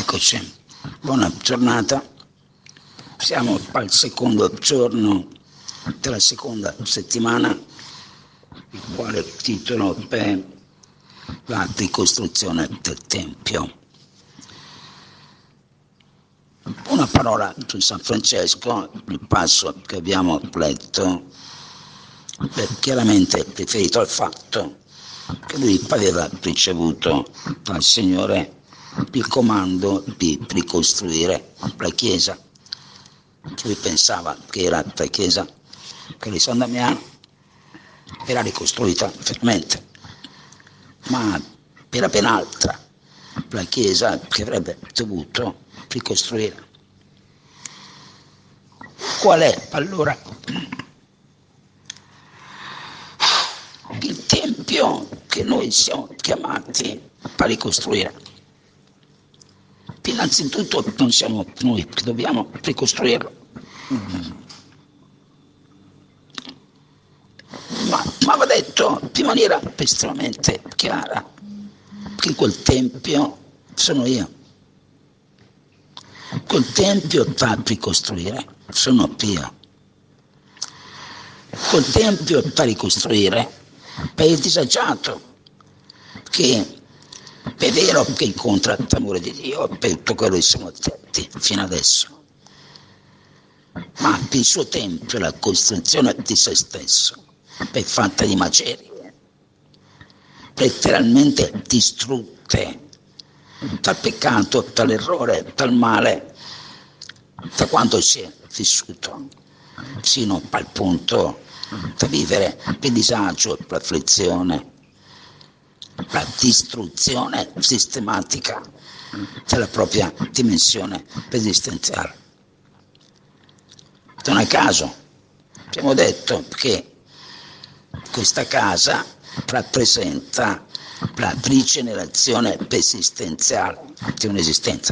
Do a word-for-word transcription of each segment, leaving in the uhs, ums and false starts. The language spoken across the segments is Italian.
Eccoci, buona giornata. Siamo al secondo giorno della seconda settimana, il quale titolo è la ricostruzione del Tempio. Una parola su San Francesco, il passo che abbiamo letto è chiaramente riferito al fatto che lui aveva ricevuto dal Signore il comando di ricostruire la Chiesa. Lui pensava che era la Chiesa che di San Damiano era ricostruita fermamente, ma era ben altra la Chiesa che avrebbe dovuto ricostruire. Qual è allora il Tempio che noi siamo chiamati a ricostruire? Innanzitutto non siamo noi che dobbiamo ricostruirlo, ma, ma va detto in maniera estremamente chiara che quel Tempio sono io. Quel Tempio da ricostruire sono io. Quel Tempio da ricostruire è il disagiato che è vero che incontra l'amore di Dio per tutto quello che siamo attenti fino adesso, ma il suo Tempio è la costruzione di se stesso, è fatta di macerie, letteralmente distrutte dal peccato, dall'errore, dal male, da quando si è vissuto, sino al punto da vivere il disagio, l'afflizione, la distruzione sistematica della propria dimensione esistenziale. Non a caso abbiamo detto che questa casa rappresenta la rigenerazione esistenziale di un'esistenza.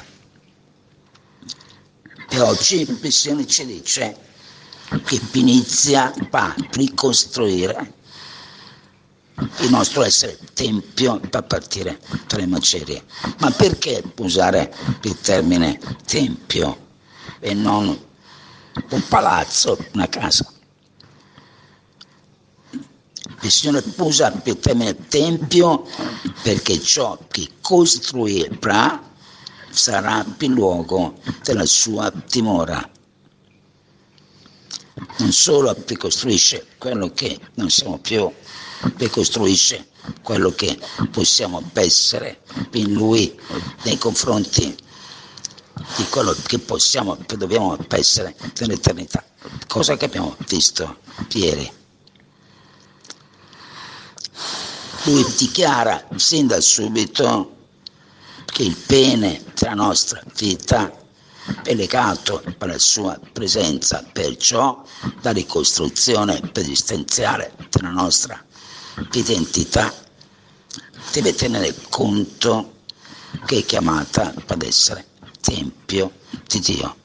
E oggi il Missione ci dice che inizia a ricostruire il nostro essere Tempio a partire dalle macerie. Ma perché usare il termine Tempio e non un palazzo, una casa? Il Signore usa il termine Tempio perché ciò che costruirà sarà il luogo della sua dimora. Non solo ricostruisce quello che non siamo più, ricostruisce quello che possiamo essere in Lui nei confronti di quello che possiamo, che dobbiamo essere nell'eternità. Cosa che abbiamo visto ieri. Lui dichiara sin da subito che il bene della nostra vita è legato alla sua presenza, perciò la ricostruzione esistenziale della nostra identità deve tenere conto che è chiamata ad essere Tempio di Dio,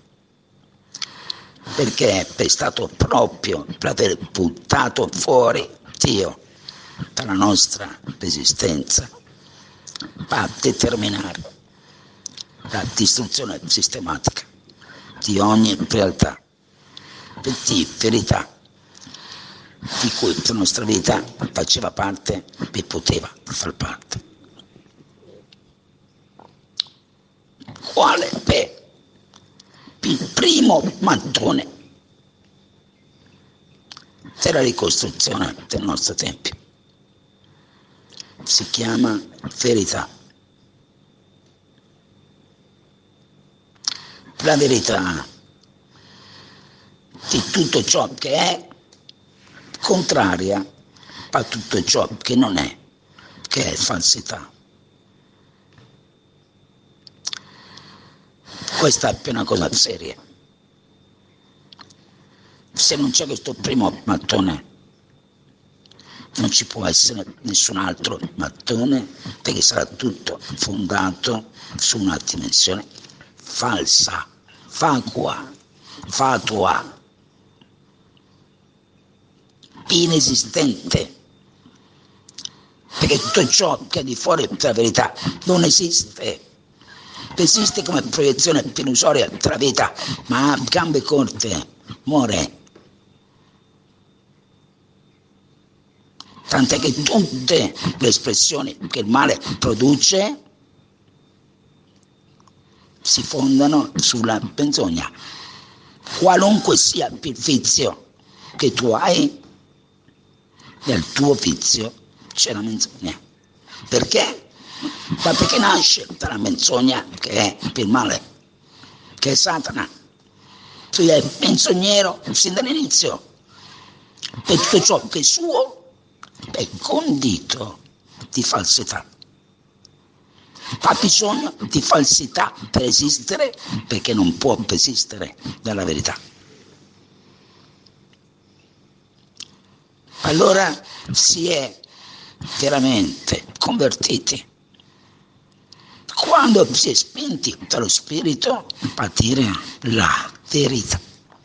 perché è stato proprio per aver buttato fuori Dio dalla nostra esistenza a determinare la distruzione sistematica di ogni realtà, di verità di cui la nostra vita faceva parte e poteva far parte. Quale è il primo mattone della ricostruzione del nostro Tempio? Si chiama verità. La verità di tutto ciò che è contraria a tutto ciò che non è, che è falsità. Questa è una cosa seria. Se non c'è questo primo mattone, non ci può essere nessun altro mattone, perché sarà tutto fondato su una dimensione falsa, vacua, fatua, inesistente, perché tutto ciò che è di fuori della verità non esiste, Persiste come proiezione illusoria tra vita, ma a gambe corte, muore. Tant'è che tutte le espressioni che il male produce si fondano sulla menzogna. Qualunque sia il vizio che tu hai, nel tuo vizio c'è la menzogna. Perché? Ma perché nasce dalla menzogna che è il male, che è Satana. Tu sei menzognero sin dall'inizio. E tutto ciò che è suo è condito di falsità. Ha bisogno di falsità per esistere, perché non può esistere nella verità. Allora si è veramente convertiti quando si è spinti dallo Spirito a dire la verità.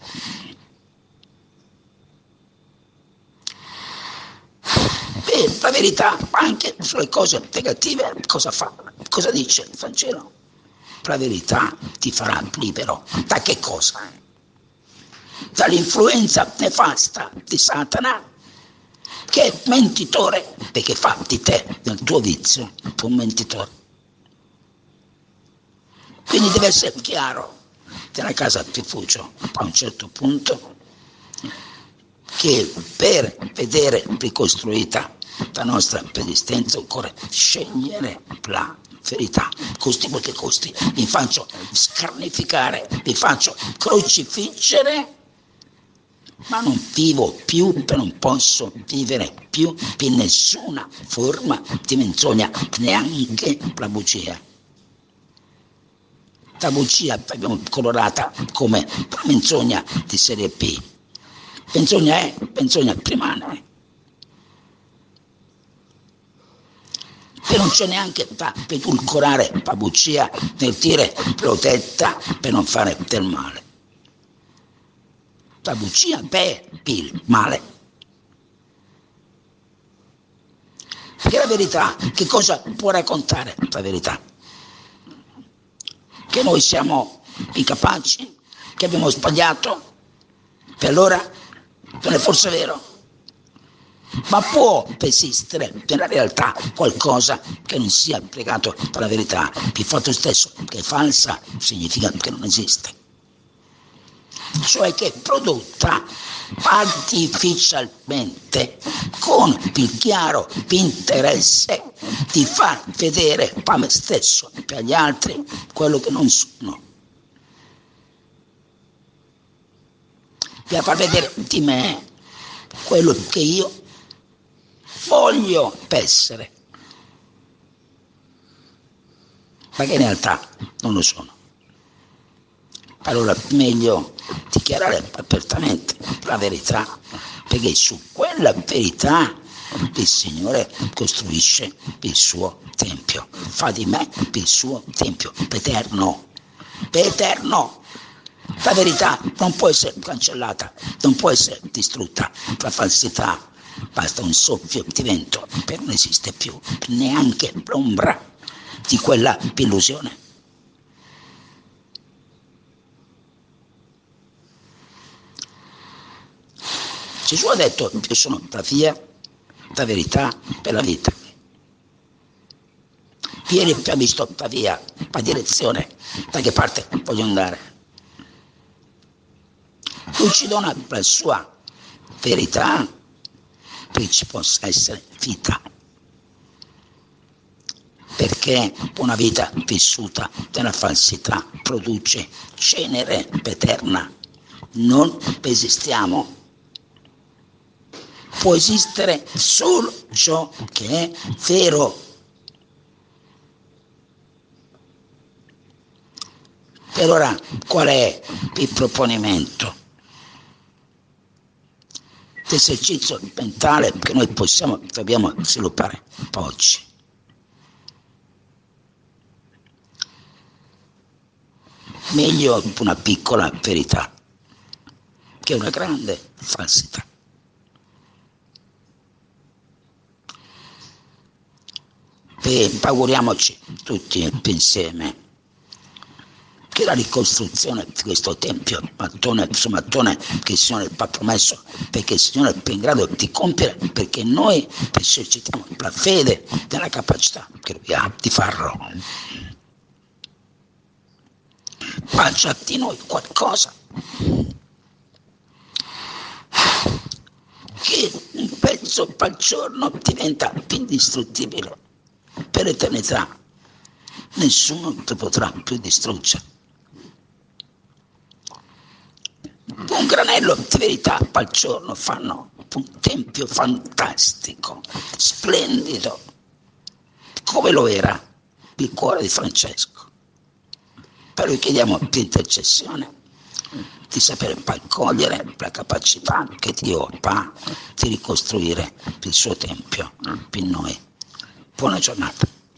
E la verità anche sulle cose negative cosa fa? Cosa dice il Vangelo? La verità ti farà libero. Da che cosa? Dall'influenza nefasta di Satana, che è mentitore, perché fa di te, del tuo vizio, un mentitore. Quindi deve essere chiaro nella casa di rifugio a un certo punto che per vedere ricostruita la nostra esistenza occorre scegliere la verità, costi quel che costi. Mi faccio scarnificare, mi faccio crocifiggere, ma non vivo più, non posso vivere più in nessuna forma di menzogna, neanche la bugia. La bugia l'abbiamo colorata come menzogna di serie B. Menzogna è, menzogna rimane. E non c'è neanche da edulcorare la bugia nel dire protetta per non fare del male. La bugia è il male. Perché la verità, che cosa può raccontare la verità? Che noi siamo incapaci, che abbiamo sbagliato, e allora non è forse vero? Ma può esistere nella realtà qualcosa che non sia legato alla verità? Il fatto stesso che è falsa significa che non esiste. Cioè che è prodotta artificialmente con il chiaro interesse di far vedere a me stesso e agli altri quello che non sono. Per far vedere di me quello che io voglio essere, ma che in realtà non lo sono. Allora meglio dichiarare apertamente la verità, perché su quella verità il Signore costruisce il suo tempio, fa di me il suo tempio eterno, eterno. La verità non può essere cancellata, non può essere distrutta. La falsità basta un soffio di vento per non esiste più neanche l'ombra di quella illusione. Gesù ha detto: io sono la via, la verità e la vita. Ieri abbiamo visto la via, la direzione, da che parte voglio andare. Lui ci dona la sua verità perché ci possa essere vita. Perché una vita vissuta nella falsità produce cenere eterna. Non esistiamo. Può esistere solo ciò che è vero. E allora qual è il proponimento? L'esercizio mentale che noi possiamo, dobbiamo sviluppare oggi. Meglio una piccola verità che una grande falsità. E auguriamoci tutti insieme la ricostruzione di questo tempio mattone su mattone che il Signore ha promesso, perché il Signore è in grado di compiere, perché noi esercitiamo la fede nella capacità che Lui ha di farlo. Faccia di noi qualcosa che un pezzo al giorno diventa indistruttibile per l'eternità. Nessuno ti potrà più distruggere. Un granello di verità al giorno fanno un tempio fantastico, splendido, come lo era il cuore di Francesco. Per lui chiediamo di intercessione, di sapere cogliere la capacità che Dio ha di ricostruire il suo tempio in noi. Buona giornata.